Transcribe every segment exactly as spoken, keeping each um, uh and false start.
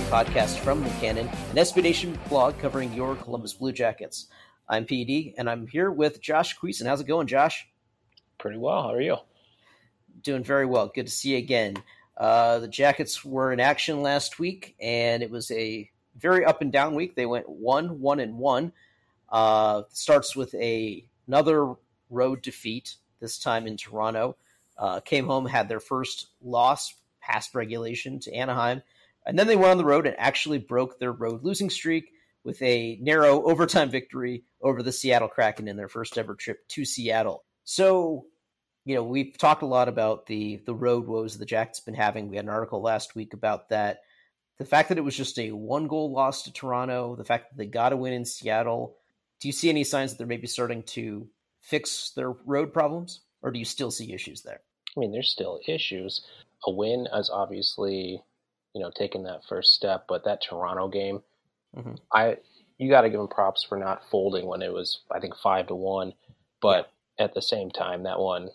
podcast from Buchanan, an S B Nation blog covering your Columbus Blue Jackets. I'm P D, and I'm here with Josh Queeson. How's it going, Josh? Pretty well. How are you? Doing very well. Good to see you again. Uh, the Jackets were in action last week, and it was a very up and down week. They went one, one, and one. Uh, starts with a another road defeat, this time in Toronto. Uh, came home, had their first loss past regulation to Anaheim, and then they went on the road and actually broke their road losing streak with a narrow overtime victory over the Seattle Kraken in their first ever trip to Seattle. So, you know, we've talked a lot about the the road woes the Jackets have been having. We had an article last week about that. The fact that it was just a one-goal loss to Toronto, the fact that they got a win in Seattle, do you see any signs that they're maybe starting to fix their road problems, or do you still see issues there? I mean, there's still issues. A win is obviously, you know, taking that first step, but that Toronto game, mm-hmm. I you got to give them props for not folding when it was, I think, five to one. But yeah. At the same time, that one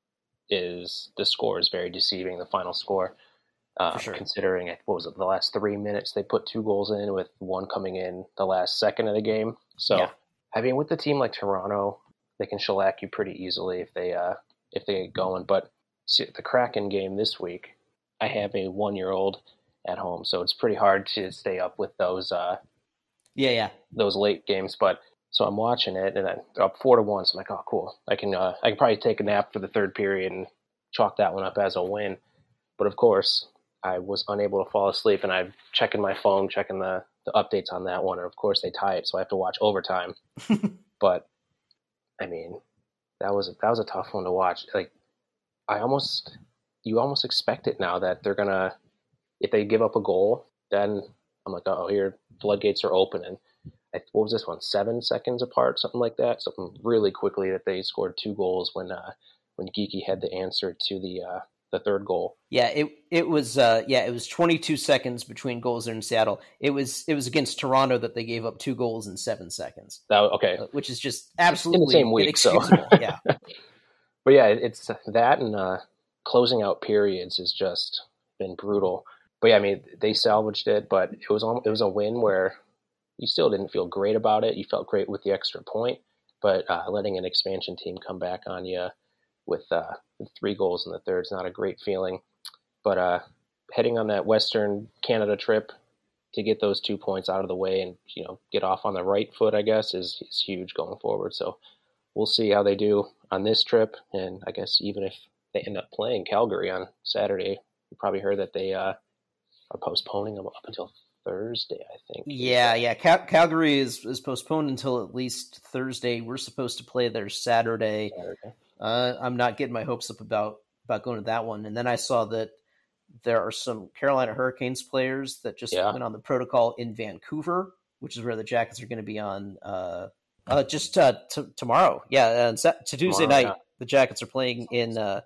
is the score is very deceiving. The final score, uh, sure. Considering what was it, the last three minutes they put two goals in, with one coming in the last second of the game. So, yeah. I mean, with a team like Toronto, they can shellac you pretty easily if they uh, if they get going, but. See, the Kraken game this week, I have a one-year-old at home, so it's pretty hard to stay up with those. Uh, yeah, yeah, those late games. But so I'm watching it, and they're up four to one. So I'm like, oh, cool. I can uh, I can probably take a nap for the third period and chalk that one up as a win. But of course, I was unable to fall asleep, and I'm checking my phone, checking the, the updates on that one, and of course they tie it, so I have to watch overtime. But I mean, that was that was a tough one to watch. Like. I almost, you almost expect it now that they're going to, if they give up a goal, then I'm like, oh, here, floodgates are open. And I, what was this one, seven seconds apart, something like that? Something really quickly that they scored two goals when uh, when Geekie had the answer to the uh, the third goal. Yeah, it it was uh, yeah, it was twenty-two seconds between goals there in Seattle. It was it was against Toronto that they gave up two goals in seven seconds. That, okay. Which is just absolutely in the same week, inexcusable. So. Yeah. But yeah, it's that, and uh, closing out periods has just been brutal. But yeah, I mean, they salvaged it, but it was it was a win where you still didn't feel great about it. You felt great with the extra point, but uh, letting an expansion team come back on you with, uh, with three goals in the third is not a great feeling. But uh, heading on that Western Canada trip to get those two points out of the way and, you know, get off on the right foot, I guess, is is huge going forward. So. We'll see how they do on this trip, and I guess even if they end up playing Calgary on Saturday, you probably heard that they uh, are postponing them up until Thursday, I think. Yeah, yeah. Cal- Calgary is, is postponed until at least Thursday. We're supposed to play there Saturday. Saturday. Uh, I'm not getting my hopes up about, about going to that one. And then I saw that there are some Carolina Hurricanes players that just yeah. went on the protocol in Vancouver, which is where the Jackets are going to be on uh, – Uh, just uh, t- tomorrow, yeah. And to Tuesday tomorrow, night, yeah. The Jackets are playing in uh,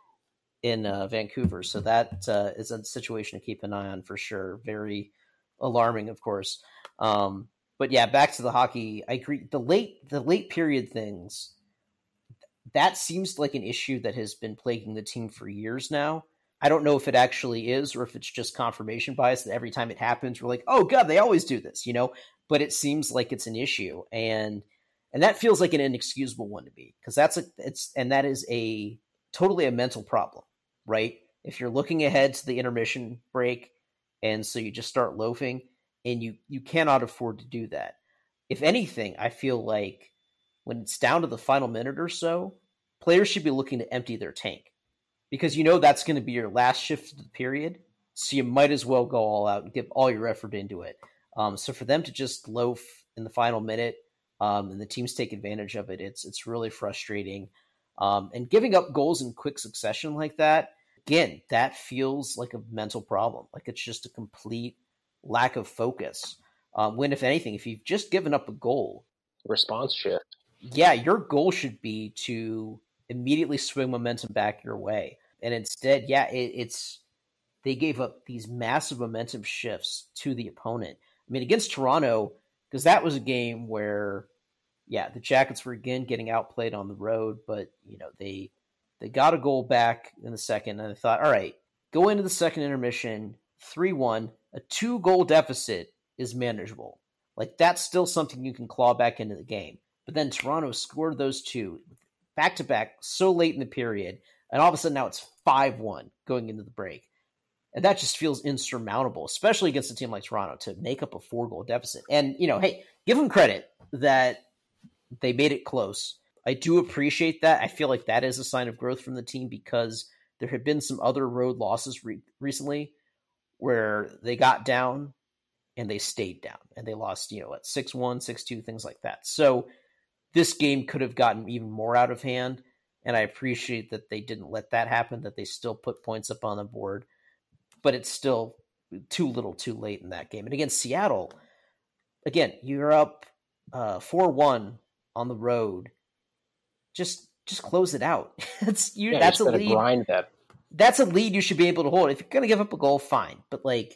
in uh, Vancouver, so that uh, is a situation to keep an eye on for sure. Very alarming, of course. Um, but yeah, back to the hockey. I agree. The late the late period things, that seems like an issue that has been plaguing the team for years now. I don't know if it actually is, or if it's just confirmation bias that every time it happens, we're like, oh god, they always do this, you know. But it seems like it's an issue, and. And that feels like an inexcusable one to me, because that's a it's and that is a totally a mental problem, right? If you're looking ahead to the intermission break, and so you just start loafing, and you you cannot afford to do that. If anything, I feel like when it's down to the final minute or so, players should be looking to empty their tank, because you know that's going to be your last shift of the period, so you might as well go all out and give all your effort into it. Um, so for them to just loaf in the final minute. Um, and the teams take advantage of it. It's it's really frustrating. Um, and giving up goals in quick succession like that, again, that feels like a mental problem. Like it's just a complete lack of focus. Um, when, if anything, if you've just given up a goal. Response shift. Yeah, your goal should be to immediately swing momentum back your way. And instead, yeah, it, it's they gave up these massive momentum shifts to the opponent. I mean, against Toronto, because that was a game where, yeah, the Jackets were again getting outplayed on the road, but you know they they got a goal back in the second, and I thought, all right, go into the second intermission, three one, a two-goal deficit is manageable. Like, that's still something you can claw back into the game. But then Toronto scored those two back-to-back so late in the period, and all of a sudden now it's five one going into the break. And that just feels insurmountable, especially against a team like Toronto, to make up a four-goal deficit. And, you know, hey, give them credit that they made it close. I do appreciate that. I feel like that is a sign of growth from the team, because there have been some other road losses re- recently where they got down and they stayed down and they lost, you know, at six one, six two, things like that. So this game could have gotten even more out of hand. And I appreciate that they didn't let that happen, that they still put points up on the board, but it's still too little too late in that game. And against Seattle, again, you're up uh, four one on the road. Just, just close it out. It's you. Yeah, that's a gotta lead. Grind that. That's a lead you should be able to hold. If you're going to give up a goal, fine. But like,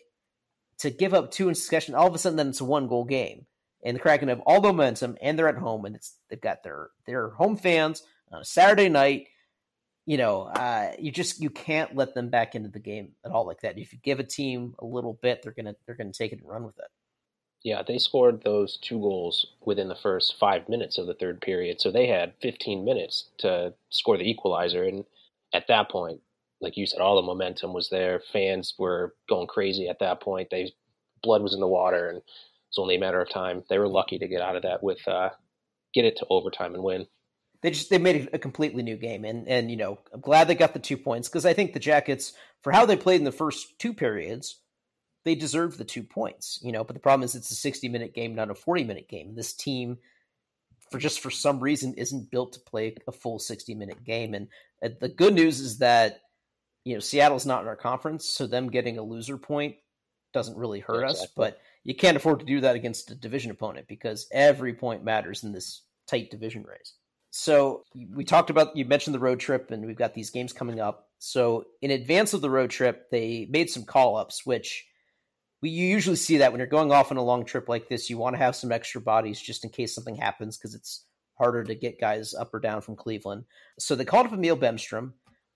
to give up two in succession, all of a sudden then it's a one goal game, and the Kraken have all the momentum, and they're at home, and it's they've got their their home fans on a Saturday night. You know, uh, you just you can't let them back into the game at all like that. If you give a team a little bit, they're gonna they're gonna take it and run with it. Yeah, they scored those two goals within the first five minutes of the third period, so they had fifteen minutes to score the equalizer, and at that point, like you said, all the momentum was there. Fans were going crazy at that point. They blood was in the water, and it was only a matter of time. They were lucky to get out of that with uh, get it to overtime and win. They just they made a completely new game, and and you know, I'm glad they got the two points, because I think the Jackets, for how they played in the first two periods, they deserved the two points. You know, but the problem is it's a sixty minute game, not a forty minute game. This team, for just for some reason, isn't built to play a full sixty minute game. And the good news is that, you know, Seattle's not in our conference, so them getting a loser point doesn't really hurt Yeah, us. exactly. But you can't afford to do that against a division opponent, because every point matters in this tight division race. So we talked about, you mentioned the road trip, and we've got these games coming up. So in advance of the road trip, they made some call-ups, which we you usually see that when you're going off on a long trip like this. You want to have some extra bodies just in case something happens, because it's harder to get guys up or down from Cleveland. So they called up Emil Bemstrom,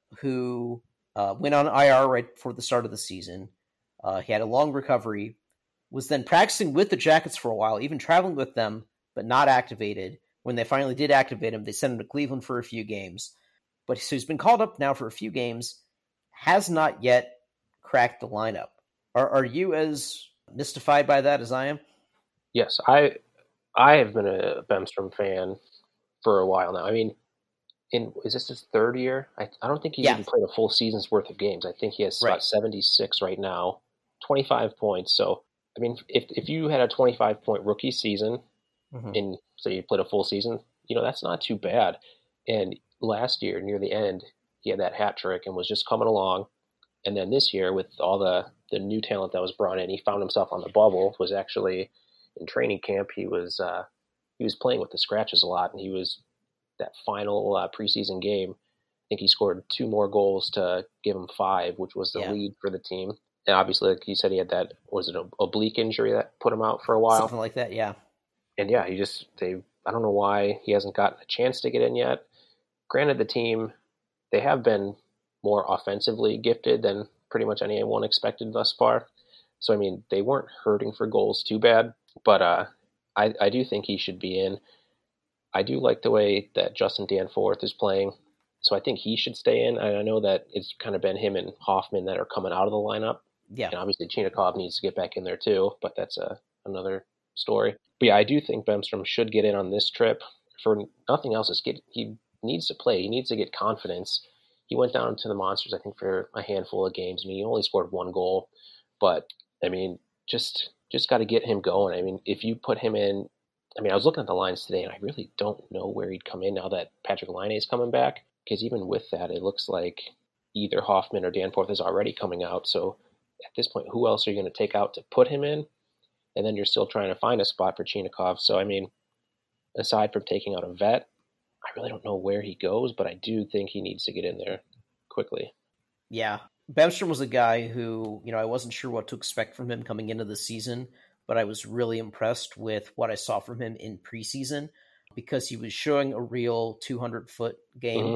who uh, went on I R right before the start of the season. Uh, he had a long recovery, was then practicing with the Jackets for a while, even traveling with them, but not activated. When they finally did activate him, they sent him to Cleveland for a few games. But so he's been called up now for a few games, has not yet cracked the lineup. Are, are you as mystified by that as I am? Yes, I I have been a Bemstrom fan for a while now. I mean, in is this his third year? I, I don't think he's Yeah. even played a full season's worth of games. I think he has Right. about seventy-six right now, twenty-five points. So, I mean, if if you had a twenty-five point rookie season, Mm-hmm. in so you played a full season, you know, that's not too bad. And last year, near the end, he had that hat trick and was just coming along. And then this year, with all the, the new talent that was brought in, he found himself on the bubble. Was actually in training camp. He was uh, he was playing with the scratches a lot, and he was that final uh, preseason game. I think he scored two more goals to give him five, which was the Yeah. lead for the team. And obviously, like you said, he had that was it an oblique injury that put him out for a while. Something like that, yeah. And yeah, he just they I don't know why he hasn't gotten a chance to get in yet. Granted, the team, they have been more offensively gifted than pretty much anyone expected thus far. So I mean, they weren't hurting for goals too bad, but uh, I I do think he should be in. I do like the way that Justin Danforth is playing, so I think he should stay in. I know that it's kind of been him and Hoffman that are coming out of the lineup. Yeah. And obviously Chinikov needs to get back in there too, but that's a another story. But yeah, I do think Bemstrom should get in on this trip. For nothing else, is get he needs to play. He needs to get confidence. He went down to the Monsters, I think, for a handful of games. I mean, he only scored one goal, but I mean, just just got to get him going. I mean, if you put him in, I mean, I was looking at the lines today, and I really don't know where he'd come in now that Patrick Laine is coming back. Because even with that, it looks like either Hoffman or Danforth is already coming out. So at this point, who else are you going to take out to put him in? And then you're still trying to find a spot for Chinikov. So, I mean, aside from taking out a vet, I really don't know where he goes, but I do think he needs to get in there quickly. Yeah. Bemstrom was a guy who, you know, I wasn't sure what to expect from him coming into the season, but I was really impressed with what I saw from him in preseason, because he was showing a real two hundred foot game. Mm-hmm.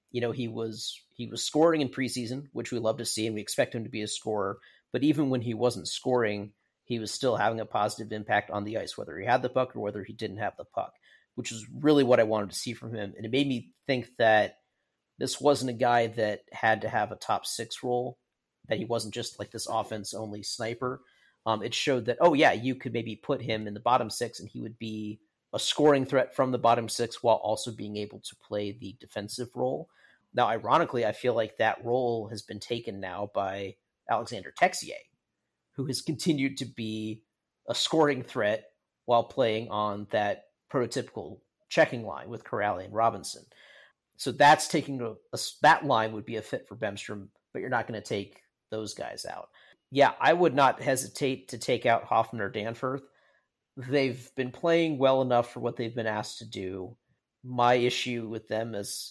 You know, he was he was scoring in preseason, which we love to see, and we expect him to be a scorer. But even when he wasn't scoring, he was still having a positive impact on the ice, whether he had the puck or whether he didn't have the puck, which is really what I wanted to see from him. And it made me think that this wasn't a guy that had to have a top six role, that he wasn't just like this offense-only sniper. Um, it showed that, oh, yeah, you could maybe put him in the bottom six and he would be a scoring threat from the bottom six while also being able to play the defensive role. Now, ironically, I feel like that role has been taken now by Alexander Texier, who has continued to be a scoring threat while playing on that prototypical checking line with Corrali and Robinson. So that's taking a, a that line would be a fit for Bemstrom, but you're not going to take those guys out. Yeah, I would not hesitate to take out Hoffman or Danforth. They've been playing well enough for what they've been asked to do. My issue with them is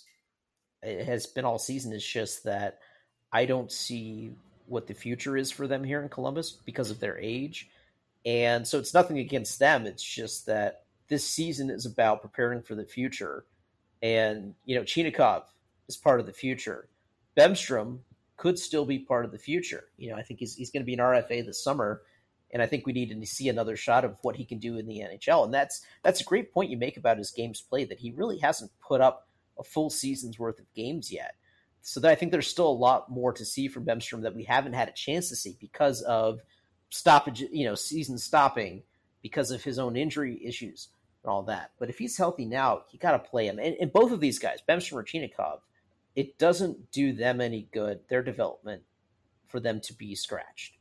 it has been all season is just that I don't see what the future is for them here in Columbus because of their age. And so it's nothing against them. It's just that this season is about preparing for the future. And, you know, Chinakhov is part of the future. Bemstrom could still be part of the future. You know, I think he's he's going to be an R F A this summer, and I think we need to see another shot of what he can do in the N H L. And that's that's a great point you make about his games played, that he really hasn't put up a full season's worth of games yet. So that I think there's still a lot more to see from Bemstrom that we haven't had a chance to see because of stoppage, you know, season stopping, because of his own injury issues and all that. But if he's healthy now, you got to play him. And, and both of these guys, Bemstrom or Chinakhov, it doesn't do them any good, their development, for them to be scratched.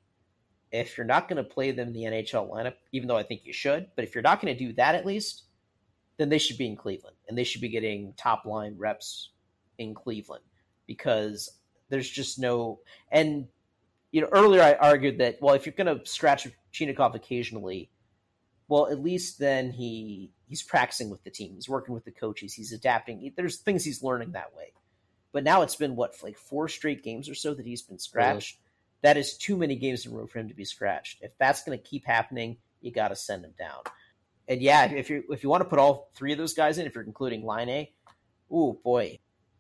If you're not going to play them in the N H L lineup, even though I think you should, but if you're not going to do that at least, then they should be in Cleveland. And they should be getting top-line reps in Cleveland, because there's just no... And, you know, earlier I argued that, well, if you're going to scratch Chinakhov occasionally, well, at least then he he's practicing with the team. He's working with the coaches. He's adapting. There's things he's learning that way. But now it's been, what, like four straight games or so that he's been scratched? Mm-hmm. That is too many games in a row for him to be scratched. If that's going to keep happening, you got to send him down. And yeah, if you if you want to put all three of those guys in, if you're including Laine, ooh, boy.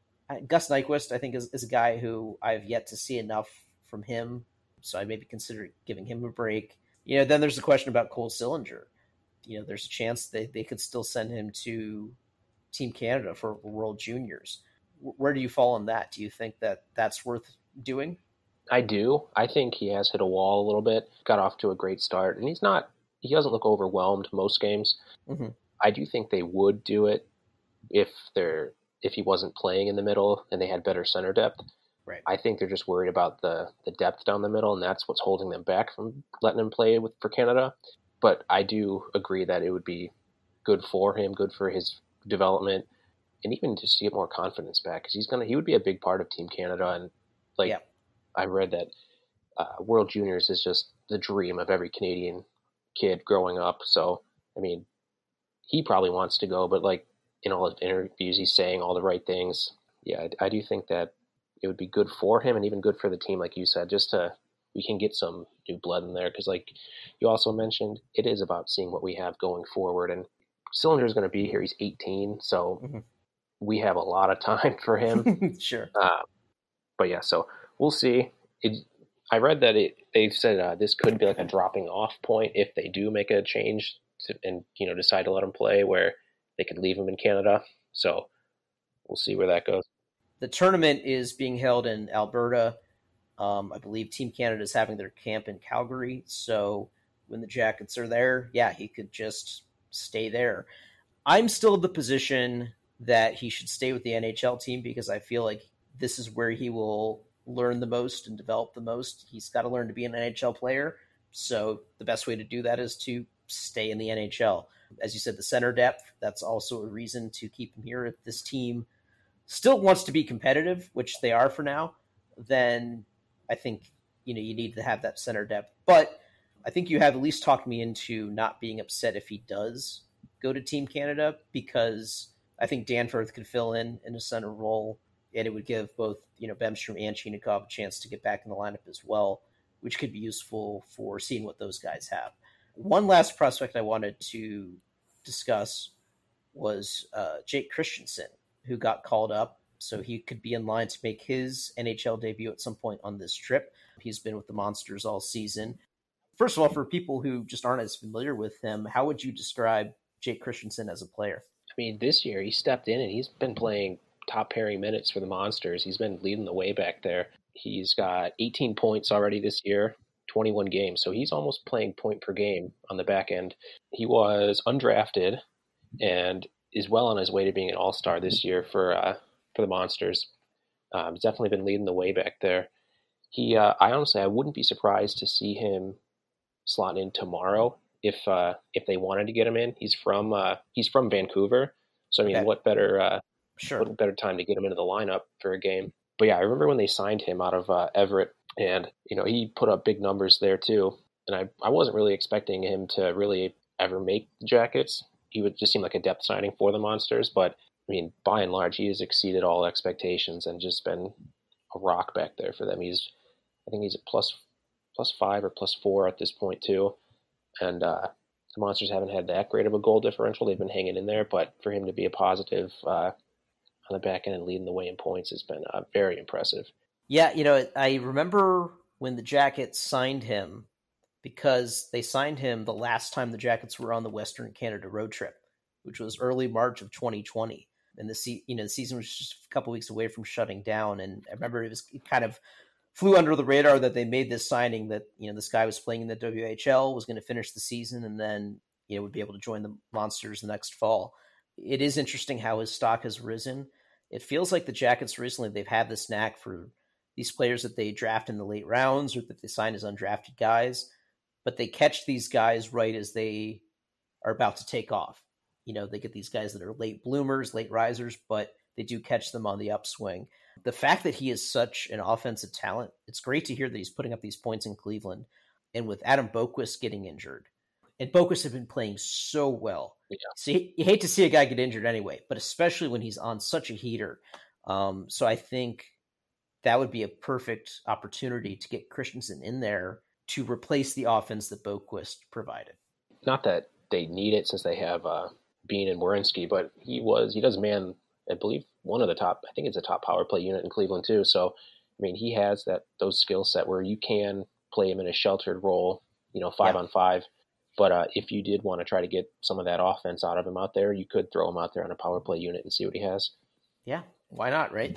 Gus Nyquist, I think, is, is a guy who I've yet to see enough from him, so I maybe consider giving him a break. You know, then there's the question about Cole Sillinger. You know, there's a chance they, they could still send him to Team Canada for World Juniors. Where do you fall on that? Do you think that that's worth doing? I do. I think he has hit a wall a little bit, got off to a great start, and he's not, he doesn't look overwhelmed most games. Mm-hmm. I do think they would do it if they're, if he wasn't playing in the middle and they had better center depth. Right. I think they're just worried about the, the depth down the middle, and that's what's holding them back from letting him play with for Canada. But I do agree that it would be good for him, good for his development, and even just to get more confidence back, because he's gonna he would be a big part of Team Canada. And like yeah. I read that uh, World Juniors is just the dream of every Canadian kid growing up. So I mean, he probably wants to go, but like in all his interviews, he's saying all the right things. Yeah, I, I do think that it would be good for him and even good for the team, like you said, just to we can get some new blood in there, because like you also mentioned, it is about seeing what we have going forward. And Sillinger is going to be here. He's eighteen, so. Mm-hmm. We have a lot of time for him. Sure. Uh, but yeah, so we'll see. It, I read that it, they said uh, this could be like a dropping off point if they do make a change to, and, you know, decide to let him play, where they could leave him in Canada. So we'll see where that goes. The tournament is being held in Alberta. Um, I believe Team Canada is having their camp in Calgary. So when the Jackets are there, yeah, he could just stay there. I'm still in the position that he should stay with the N H L team, because I feel like this is where he will learn the most and develop the most. He's got to learn to be an N H L player. So the best way to do that is to stay in the N H L. As you said, the center depth, that's also a reason to keep him here. If this team still wants to be competitive, which they are for now, then I think, you know, you need to have that center depth. But I think you have at least talked me into not being upset if he does go to Team Canada, because I think Danforth could fill in in a center role, and it would give both, you know, Bemstrom and Chinakhov a chance to get back in the lineup as well, which could be useful for seeing what those guys have. One last prospect I wanted to discuss was uh, Jake Christensen, who got called up. so he could be in line to make his N H L debut at some point on this trip. He's been with the Monsters all season. First of all, for people who just aren't as familiar with him, how would you describe Jake Christensen as a player? I mean, this year he stepped in and he's been playing top pairing minutes for the Monsters. He's been leading the way back there. He's got eighteen points already this year, twenty-one games. So he's almost playing point per game on the back end. He was undrafted and is well on his way to being an all-star this year for uh, for the Monsters. Um, he's definitely been leading the way back there. He, uh, I honestly, I wouldn't be surprised to see him slot in tomorrow if uh, if they wanted to get him in. He's from uh, he's from Vancouver, so I mean, okay. what better uh, sure. what better time to get him into the lineup for a game? But yeah, I remember when they signed him out of uh, Everett, and you know he put up big numbers there too. And I I wasn't really expecting him to really ever make the Jackets. He would just seem like a depth signing for the Monsters, but I mean, by and large, he has exceeded all expectations and just been a rock back there for them. He's I think he's a plus plus five or plus four at this point too. And uh, the Monsters haven't had that great of a goal differential. They've been hanging in there, but for him to be a positive uh, on the back end and leading the way in points has been uh, very impressive. Yeah, you know, I remember when the Jackets signed him, because they signed him the last time the Jackets were on the Western Canada road trip, which was early March of twenty twenty. And the se- you know the season was just a couple weeks away from shutting down. And I remember it was it kind of flew under the radar that they made this signing that, you know, this guy was playing in the W H L, was going to finish the season, and then, you know, would be able to join the Monsters the next fall. It is interesting how his stock has risen. It feels like the Jackets recently, they've had this knack for these players that they draft in the late rounds or that they sign as undrafted guys, but they catch these guys right as they are about to take off. You know, they get these guys that are late bloomers, late risers, but they do catch them on the upswing. The fact that he is such an offensive talent, it's great to hear that he's putting up these points in Cleveland. And with Adam Boqvist getting injured, and Boqvist have been playing so well. Yeah. So you, you hate to see a guy get injured anyway, but especially when he's on such a heater. Um, so I think that would be a perfect opportunity to get Christensen in there to replace the offense that Boqvist provided. Not that they need it since they have uh, Bean and Werenski, but he was he does man, I believe, one of the top, I think it's a top power play unit in Cleveland too. So, I mean, he has that those skill set where you can play him in a sheltered role, you know, five yeah. on five. But uh, if you did want to try to get some of that offense out of him out there, you could throw him out there on a power play unit and see what he has. Yeah, why not, right?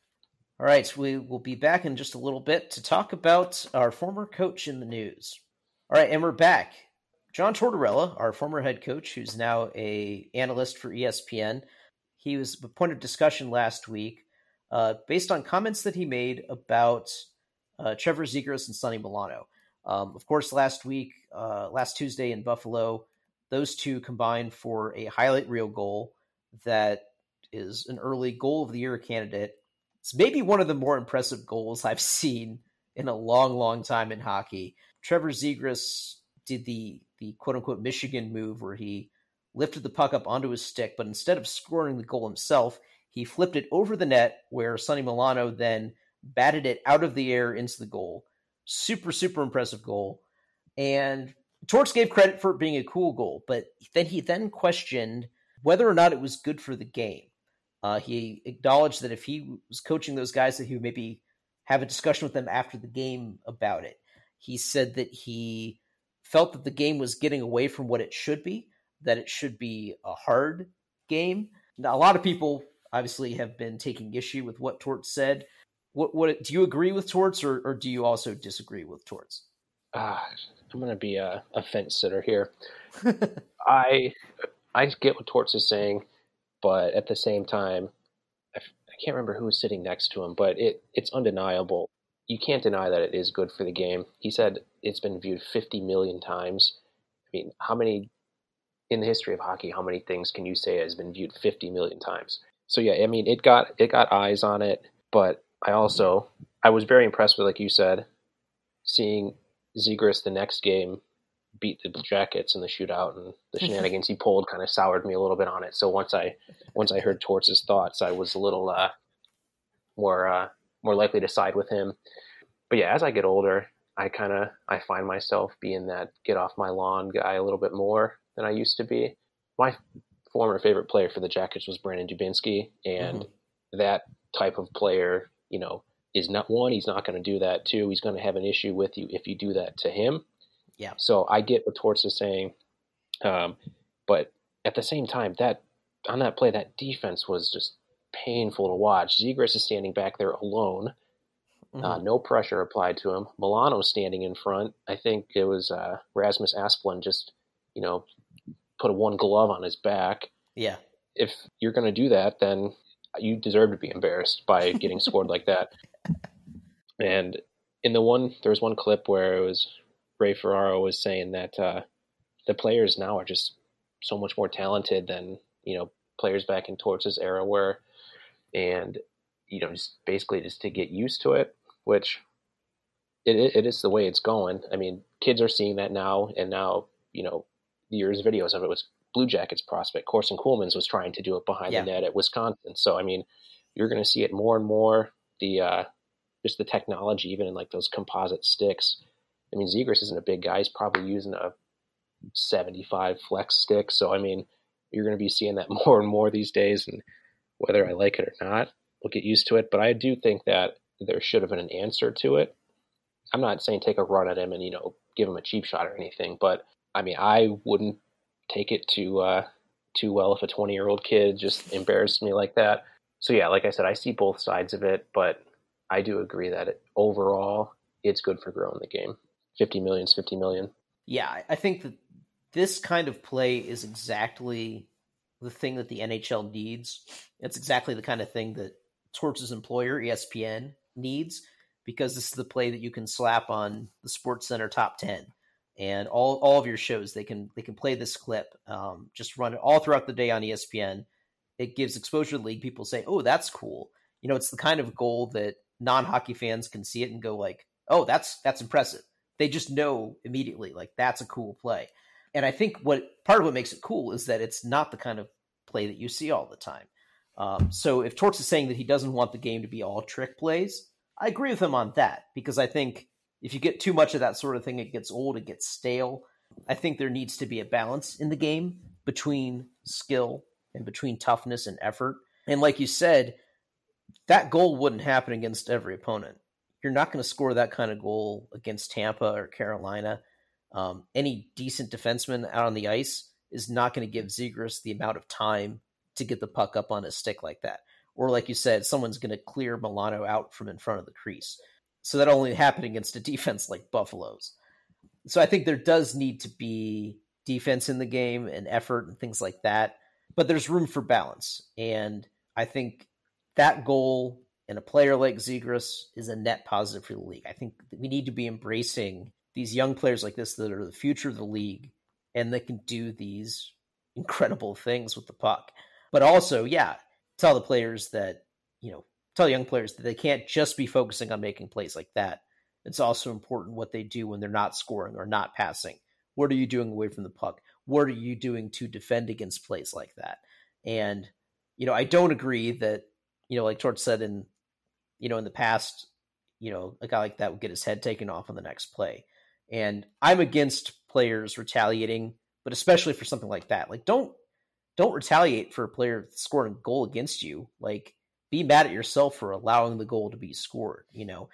All right, we will be back in just a little bit to talk about our former coach in the news. All right, and we're back. John Tortorella, our former head coach, who's now a analyst for E S P N, he was a point of discussion last week uh, based on comments that he made about uh, Trevor Zegras and Sonny Milano. Um, of course, last week, uh, last Tuesday in Buffalo, those two combined for a highlight reel goal that is an early goal of the year candidate. It's maybe one of the more impressive goals I've seen in a long, long time in hockey. Trevor Zegras did the the quote-unquote Michigan move where he lifted the puck up onto his stick, but instead of scoring the goal himself, he flipped it over the net where Sonny Milano then batted it out of the air into the goal. Super, super impressive goal. And Torts gave credit for it being a cool goal, but then he then questioned whether or not it was good for the game. Uh, he acknowledged that if he was coaching those guys, that he would maybe have a discussion with them after the game about it. He said that he felt that the game was getting away from what it should be, that it should be a hard game. Now, a lot of people obviously have been taking issue with what Torts said. What, what do you agree with Torts, or, or do you also disagree with Torts? Uh, I'm going to be a, a fence sitter here. I I get what Torts is saying, but at the same time, I, I can't remember who was sitting next to him, but it it's undeniable. You can't deny that it is good for the game. He said it's been viewed fifty million times. I mean, how many, in the history of hockey, how many things can you say has been viewed fifty million times? So yeah, I mean, it got it got eyes on it, but I also, I was very impressed with, like you said, seeing Zegras the next game beat the Jackets in the shootout, and the shenanigans he pulled kind of soured me a little bit on it. So once I once I heard Torts' thoughts, I was a little uh, more uh, more likely to side with him. But yeah, as I get older, I kind of I find myself being that get off my lawn guy a little bit more than I used to be. My former favorite player for the Jackets was Brandon Dubinsky, and mm-hmm. that type of player, you know, is not one, he's not going to do that. Two, he's going to have an issue with you if you do that to him. Yeah. So I get what Torts is saying. Um, but at the same time, that on that play, that defense was just painful to watch. Zegras is standing back there alone. Mm-hmm. Uh, no pressure applied to him. Milano standing in front. I think it was uh, Rasmus Asplund just, you know, put a one glove on his back. Yeah. If you're going to do that, then you deserve to be embarrassed by getting scored like that. And in the one, there was one clip where it was Ray Ferraro was saying that uh, the players now are just so much more talented than, you know, players back in Torts' era were. And, you know, just basically just to get used to it, which it it is the way it's going. I mean, kids are seeing that now, and now, you know, there's videos of it. Was Blue Jackets prospect Corson Kuhlmans was trying to do it behind yeah. the net at Wisconsin. So, I mean, you're going to see it more and more. The uh, just the technology, even in like those composite sticks. I mean, Zegras isn't a big guy. He's probably using a seventy-five flex stick. So, I mean, you're going to be seeing that more and more these days. And whether I like it or not, we'll get used to it. But I do think that there should have been an answer to it. I'm not saying take a run at him and, you know, give him a cheap shot or anything. But, I mean, I wouldn't take it too, uh, too well if a twenty-year-old kid just embarrassed me like that. So, yeah, like I said, I see both sides of it. But I do agree that it, overall, it's good for growing the game. fifty million is fifty million. Yeah, I think that this kind of play is exactly the thing that the N H L needs. It's exactly the kind of thing that Torts' employer, E S P N, needs, because this is the play that you can slap on the SportsCenter top ten. And all, all of your shows, they can they can play this clip, um, just run it all throughout the day on E S P N. It gives exposure to the league. People say, oh, that's cool. You know, it's the kind of goal that non-hockey fans can see it and go like, oh, that's that's impressive. They just know immediately, like, that's a cool play. And I think what part of what makes it cool is that it's not the kind of play that you see all the time. Um, so if Torts is saying that he doesn't want the game to be all trick plays, I agree with him on that, because I think if you get too much of that sort of thing, it gets old, it gets stale. I think there needs to be a balance in the game between skill and between toughness and effort. And like you said, that goal wouldn't happen against every opponent. You're not going to score that kind of goal against Tampa or Carolina. Um, any decent defenseman out on the ice is not going to give Zegras the amount of time to get the puck up on his stick like that. Or like you said, someone's going to clear Milano out from in front of the crease. So that only happened against a defense like Buffalo's. So I think there does need to be defense in the game and effort and things like that, but there's room for balance. And I think that goal and a player like Zegras is a net positive for the league. I think we need to be embracing these young players like this that are the future of the league and that can do these incredible things with the puck. But also, yeah, tell the players that, you know, tell young players that they can't just be focusing on making plays like that. It's also important what they do when they're not scoring or not passing. What are you doing away from the puck? What are you doing to defend against plays like that? And, you know, I don't agree that, you know, like Torts said in, you know, in the past, you know, a guy like that would get his head taken off on the next play. And I'm against players retaliating, but especially for something like that. Like, don't don't retaliate for a player scoring a goal against you. Like, be mad at yourself for allowing the goal to be scored. You know,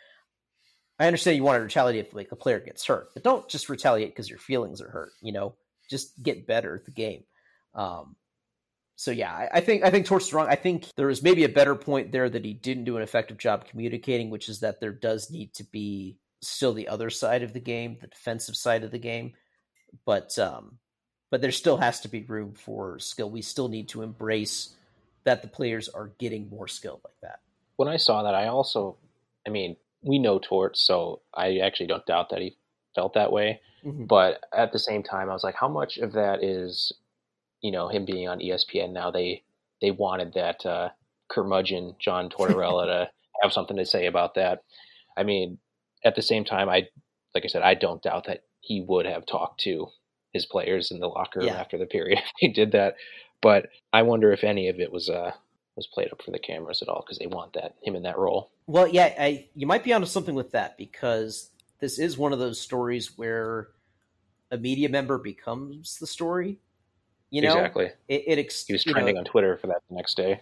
I understand you want to retaliate if like a player gets hurt, but don't just retaliate because your feelings are hurt. You know, just get better at the game. Um, so yeah, I, I think I think Torts is wrong. I think there was maybe a better point there that he didn't do an effective job communicating, which is that there does need to be still the other side of the game, the defensive side of the game, but um, but there still has to be room for skill. We still need to embrace that the players are getting more skilled like that. When I saw that, I also, I mean, we know Torts, so I actually don't doubt that he felt that way. Mm-hmm. But at the same time, I was like, how much of that is, you know, him being on E S P N now? They they wanted that uh, curmudgeon John Tortorella to have something to say about that. I mean, at the same time, I like I said, I don't doubt that he would have talked to his players in the locker room yeah. after the period if he did that. But I wonder if any of it was uh, was played up for the cameras at all, because they want that him in that role. Well, yeah, I, you might be onto something with that, because this is one of those stories where a media member becomes the story. You know, exactly. It, it ex- he was trending know, on Twitter for that the next day.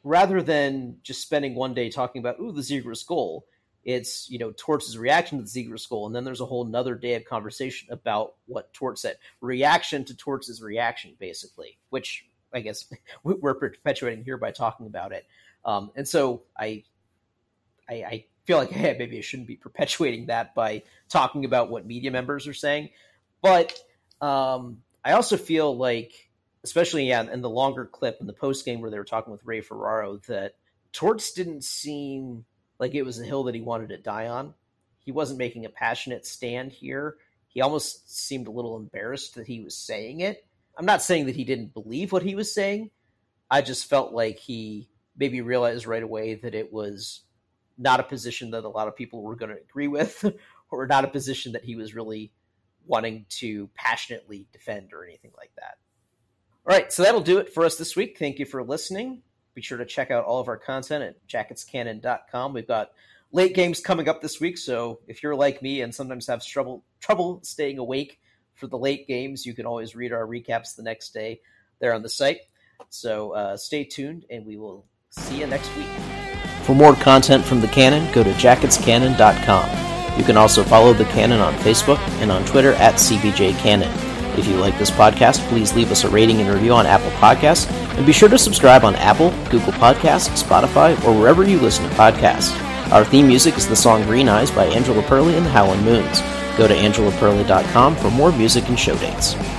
rather than just spending one day talking about, ooh, the Zegras goal, it's, you know, Torts' reaction to the Zegras goal, and then there's a whole nother day of conversation about what Torts said. Reaction to Torts' reaction, basically, which I guess we're perpetuating here by talking about it. Um, and so I, I, I feel like hey, maybe I shouldn't be perpetuating that by talking about what media members are saying. But um, I also feel like, especially yeah, in the longer clip in the post game where they were talking with Ray Ferraro, that Torts didn't seem like it was a hill that he wanted to die on. He wasn't making a passionate stand here. He almost seemed a little embarrassed that he was saying it. I'm not saying that he didn't believe what he was saying. I just felt like he maybe realized right away that it was not a position that a lot of people were going to agree with, or not a position that he was really wanting to passionately defend or anything like that. All right, so that'll do it for us this week. Thank you for listening. Be sure to check out all of our content at jackets cannon dot com. We've got late games coming up this week, so if you're like me and sometimes have trouble trouble staying awake for the late games, you can always read our recaps the next day there on the site. So uh, stay tuned, and we will see you next week. For more content from the Cannon, go to jackets cannon dot com. You can also follow the Cannon on Facebook and on Twitter at C B J Cannon. If you like this podcast, please leave us a rating and review on Apple Podcasts, and be sure to subscribe on Apple, Google Podcasts, Spotify, or wherever you listen to podcasts. Our theme music is the song Green Eyes by Angela Perley and the Howlin' Moons. Go to angela perley dot com for more music and show dates.